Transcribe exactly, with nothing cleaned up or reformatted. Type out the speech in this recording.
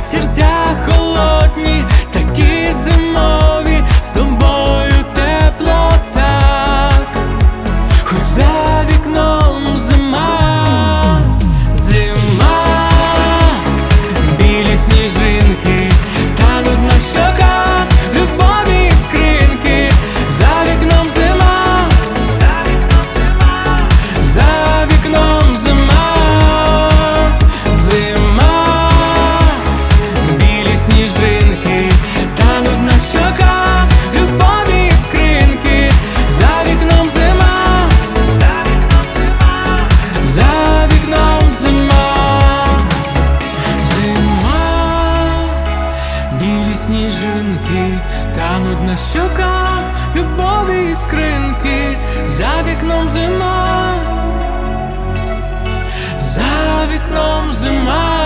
серця холодні, такі зимові, з тобою тепло так, хоч за вікном зима, зима, білі сніжинки тануть на щоках, любові іскринки, за вікном зима, за вікном зима, зима, білі сніжинки тануть на щоках, любові іскринки, за вікном зима, за вікном зима, зима, білі сніжинки тануть на щоках, любові іскринки, за вікном зима, за вікном зима.